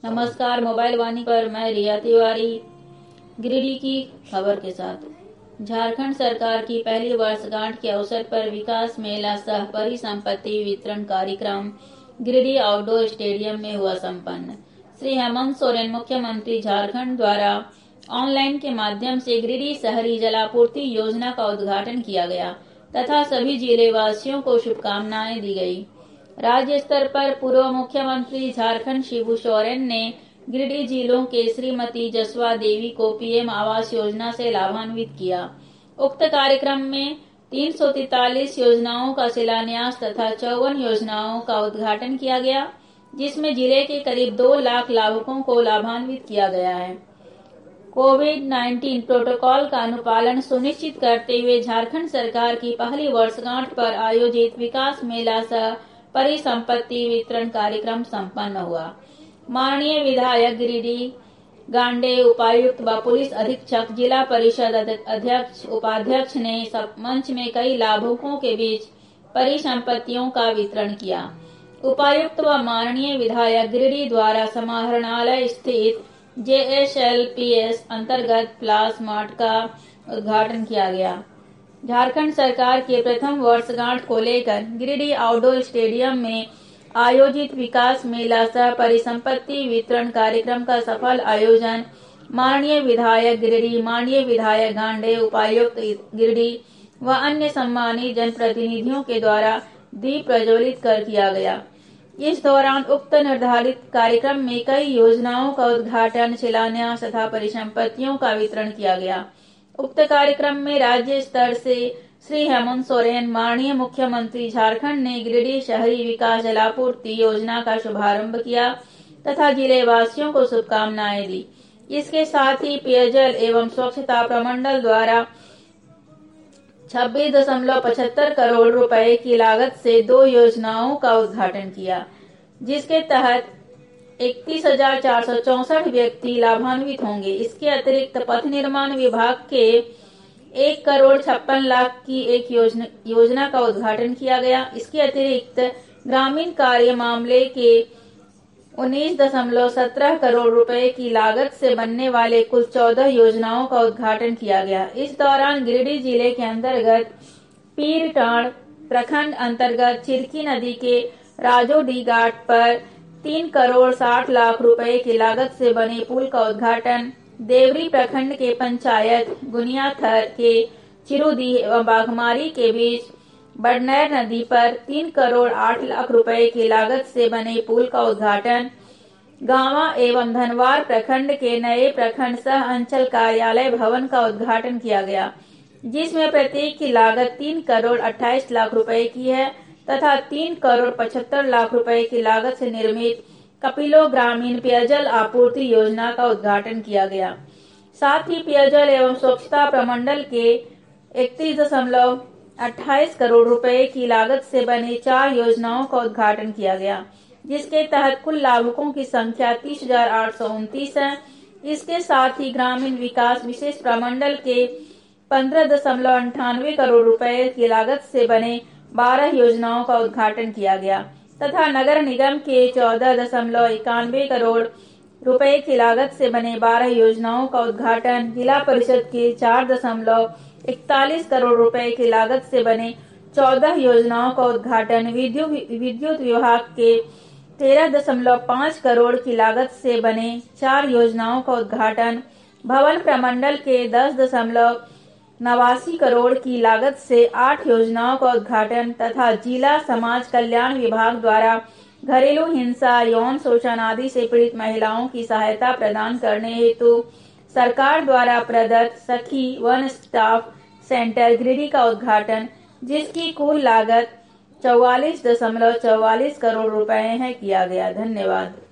नमस्कार, मोबाइल वाणी पर मैं रिया तिवारी गिरिडीह की खबर के साथ। झारखंड सरकार की पहली वर्षगांठ के अवसर पर विकास मेला सह परिसंपत्ति वितरण कार्यक्रम गिरिडीह आउटडोर स्टेडियम में हुआ संपन्न। श्री हेमंत सोरेन मुख्यमंत्री झारखंड द्वारा ऑनलाइन के माध्यम से गिरिडीह शहरी जलापूर्ति योजना का उद्घाटन किया गया तथा सभी जिले वासियों को शुभकामनाएं दी गई। राज्य स्तर पर पूर्व मुख्यमंत्री झारखंड शिबू सोरेन ने गिरिडीह जिलों के श्रीमती जसवा देवी को पीएम आवास योजना से लाभान्वित किया। उक्त कार्यक्रम में 343 योजनाओं का शिलान्यास तथा 54 योजनाओं का उद्घाटन किया गया, जिसमें जिले के करीब 2 लाख लाभुकों को लाभान्वित किया गया है। कोविड-19 प्रोटोकॉल का अनुपालन सुनिश्चित करते हुए झारखंड सरकार की पहली वर्षगांठ पर आयोजित विकास मेला सह परिसंपत्ति वितरण कार्यक्रम संपन्न हुआ। माननीय विधायक गिरिडीह गांडे, उपायुक्त व पुलिस अधीक्षक, जिला परिषद अध्यक्ष, उपाध्यक्ष ने मंच में कई लाभुकों के बीच परिसंपत्तियों का वितरण किया। उपायुक्त व माननीय विधायक गिरिडीह द्वारा समाहरणालय स्थित JSLPS अंतर्गत प्लास मार्ट का उद्घाटन किया गया। झारखंड सरकार के प्रथम वर्षगांठ को लेकर गिरिडीह आउटडोर स्टेडियम में आयोजित विकास मेला सह परिसंपत्ति वितरण कार्यक्रम का सफल आयोजन माननीय विधायक गिरिडीह, माननीय विधायक गांडे, उपायुक्त गिरिडीह व अन्य सम्मानित जनप्रतिनिधियों के द्वारा दीप प्रज्वलित कर किया गया। इस दौरान उक्त निर्धारित कार्यक्रम में कई योजनाओं का उद्घाटन, शिलान्यास तथा परिसंपत्तियों का वितरण किया गया। उक्त कार्यक्रम में राज्य स्तर से श्री हेमंत सोरेन, माननीय मुख्यमंत्री झारखंड ने गिरिडीह शहरी विकास जलापूर्ति योजना का शुभारंभ किया तथा जिले वासियों को शुभकामनाएं दी। इसके साथ ही पेयजल एवं स्वच्छता प्रमंडल द्वारा 26.75 करोड़ रुपए की लागत से 2 योजनाओं का उद्घाटन किया, जिसके तहत 31,464 व्यक्ति लाभान्वित होंगे। इसके अतिरिक्त पथ निर्माण विभाग के 1,56 लाख की एक योजना का उद्घाटन किया गया। इसके अतिरिक्त ग्रामीण कार्य मामले के 19.17 करोड़ रुपए की लागत से बनने वाले कुल 14 योजनाओं का उद्घाटन किया गया। इस दौरान गिरिडीह जिले के अंतर्गत पीरटांड प्रखंड अंतर्गत चिरकी नदी के राजोडी घाट पर 3 करोड़ 60 लाख रुपए की लागत से बने पुल का उद्घाटन, देवरी प्रखंड के पंचायत गुनियाथर के चिरुदी एवं बाघमारी के बीच बडनैर नदी पर 3 करोड़ 8 लाख रुपए की लागत से बने पुल का उद्घाटन, गांवा एवं धनवार प्रखंड के नए प्रखंड सह अंचल कार्यालय भवन का उद्घाटन किया गया, जिसमें प्रत्येक की लागत 3 करोड़ 28 लाख रुपए की है तथा 3 करोड़ 75 लाख रुपए की लागत से निर्मित कपिलो ग्रामीण पेयजल आपूर्ति योजना का उद्घाटन किया गया। साथ ही पेयजल एवं स्वच्छता प्रमंडल के 31.28 करोड़ रुपए की लागत से बने 4 योजनाओं का उद्घाटन किया गया, जिसके तहत कुल लाभुकों की संख्या 30,829 है। इसके साथ ही ग्रामीण विकास विशेष प्रमंडल के 15.98 करोड़ रुपए की लागत से बने 12 योजनाओं का उद्घाटन किया गया तथा नगर निगम के 14.91 करोड़ रुपए की लागत से बने 12 योजनाओं का उद्घाटन, जिला परिषद के 4.41 करोड़ रुपए की लागत से बने 14 योजनाओं का उद्घाटन, विद्युत विभाग के 13.5 करोड़ की लागत से बने 4 योजनाओं का उद्घाटन, भवन प्रमंडल के 10.89 करोड़ की लागत से 8 योजनाओं का उद्घाटन तथा जिला समाज कल्याण विभाग द्वारा घरेलू हिंसा, यौन शोषण आदि से पीड़ित महिलाओं की सहायता प्रदान करने हेतु सरकार द्वारा प्रदत्त सखी वन स्टॉप सेंटर गिरिडीह का उद्घाटन, जिसकी कुल लागत 44.44 करोड़ रुपए है, किया गया। धन्यवाद।